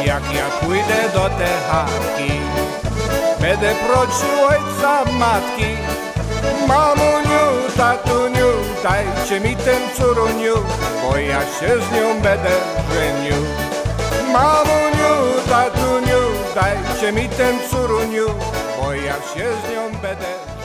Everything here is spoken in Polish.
jak ja pójdę do te chatki. Będę prosił ojca, matki, mamuniu, tatuniu, dajcie mi ten córuniu, bo ja się z nią będę żenił. Mamuniu, tatuniu, dajcie mi ten córuniu, bo ja się z nią będę